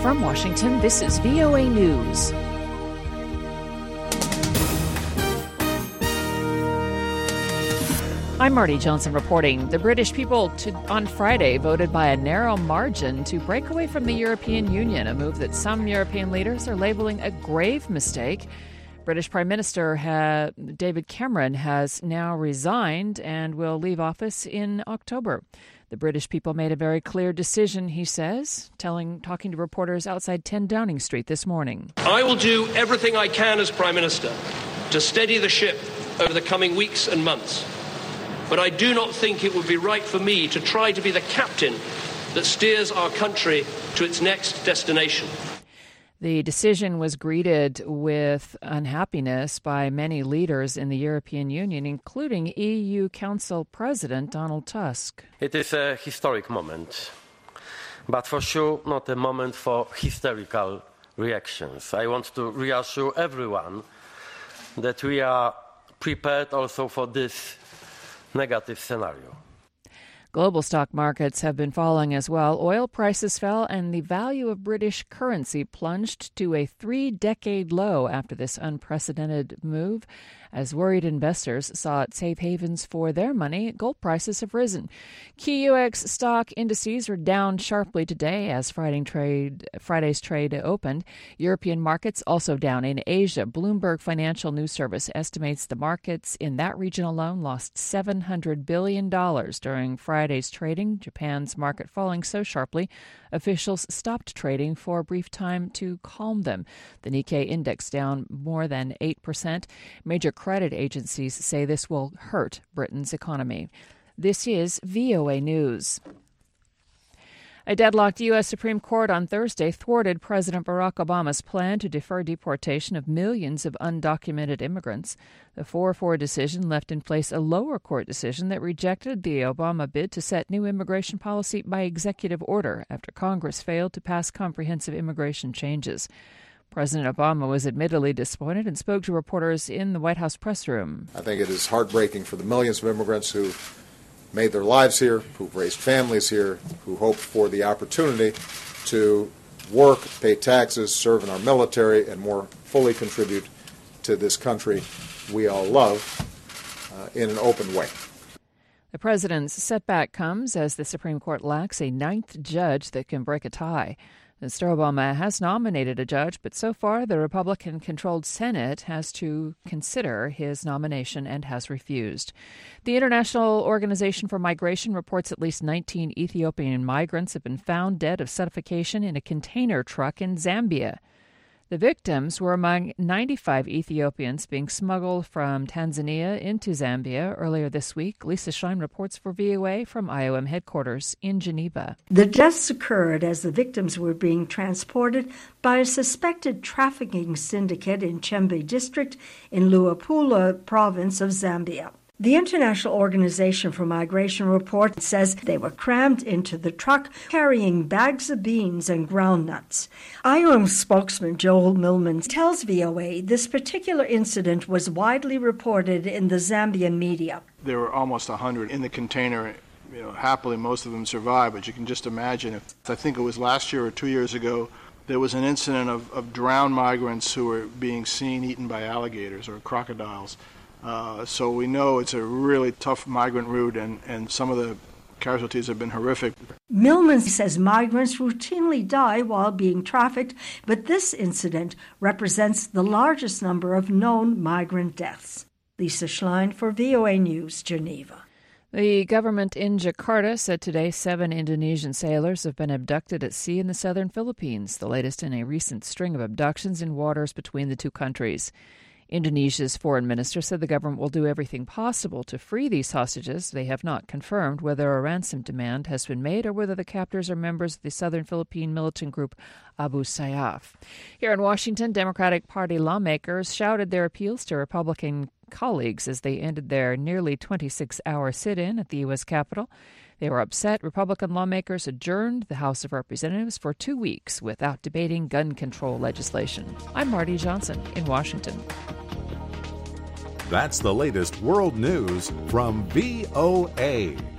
From Washington, this is VOA News. I'm Marty Johnson reporting. The British people on Friday voted by a narrow margin to break away from the European Union, a move that some European leaders are labeling a grave mistake. British Prime Minister David Cameron has now resigned and will leave office in October. The British people made a very clear decision, he says, talking to reporters outside 10 Downing Street this morning. I will do everything I can as Prime Minister to steady the ship over the coming weeks and months. But I do not think it would be right for me to try to be the captain that steers our country to its next destination. The decision was greeted with unhappiness by many leaders in the European Union, including EU Council President Donald Tusk. It is a historic moment, but for sure not a moment for hysterical reactions. I want to reassure everyone that we are prepared also for this negative scenario. Global stock markets have been falling as well. Oil prices fell and the value of British currency plunged to a 3-decade low after this unprecedented move. As worried investors sought safe havens for their money, gold prices have risen. Key U.S. stock indices are down sharply today as Friday's trade opened. European markets also down in Asia. Bloomberg Financial News Service estimates the markets in that region alone lost $700 billion during Friday's trading. Japan's market falling so sharply, officials stopped trading for a brief time to calm them. The Nikkei index down more than 8%. Major credit agencies say this will hurt Britain's economy. This is VOA News. A deadlocked U.S. Supreme Court on Thursday thwarted President Barack Obama's plan to defer deportation of millions of undocumented immigrants. The 4-4 decision left in place a lower court decision that rejected the Obama bid to set new immigration policy by executive order after Congress failed to pass comprehensive immigration changes. President Obama was admittedly disappointed and spoke to reporters in the White House press room. I think it is heartbreaking for the millions of immigrants who made their lives here, who've raised families here, who hoped for the opportunity to work, pay taxes, serve in our military, and more fully contribute to this country we all love in an open way. The president's setback comes as the Supreme Court lacks a 9th judge that can break a tie. Mr. Obama has nominated a judge, but so far the Republican-controlled Senate has to consider his nomination and has refused. The International Organization for Migration reports at least 19 Ethiopian migrants have been found dead of suffocation in a container truck in Zambia. The victims were among 95 Ethiopians being smuggled from Tanzania into Zambia earlier this week. Lisa Schlein reports for VOA from IOM headquarters in Geneva. The deaths occurred as the victims were being transported by a suspected trafficking syndicate in Chembe district in Luapula province of Zambia. The International Organization for Migration report says they were crammed into the truck carrying bags of beans and ground nuts. IOM spokesman Joel Millman tells VOA this particular incident was widely reported in the Zambian media. There were almost 100 in the container. Happily, most of them survived, but you can just imagine I think it was last year or 2 years ago, there was an incident of drowned migrants who were being seen eaten by alligators or crocodiles. So we know it's a really tough migrant route, and some of the casualties have been horrific. Millman says migrants routinely die while being trafficked, but this incident represents the largest number of known migrant deaths. Lisa Schlein for VOA News, Geneva. The government in Jakarta said today 7 Indonesian sailors have been abducted at sea in the southern Philippines, the latest in a recent string of abductions in waters between the two countries. Indonesia's foreign minister said the government will do everything possible to free these hostages. They have not confirmed whether a ransom demand has been made or whether the captors are members of the Southern Philippine militant group Abu Sayyaf. Here in Washington, Democratic Party lawmakers shouted their appeals to Republican colleagues as they ended their nearly 26-hour sit-in at the U.S. Capitol. They were upset Republican lawmakers adjourned the House of Representatives for 2 weeks without debating gun control legislation. I'm Marty Johnson in Washington. That's the latest world news from VOA.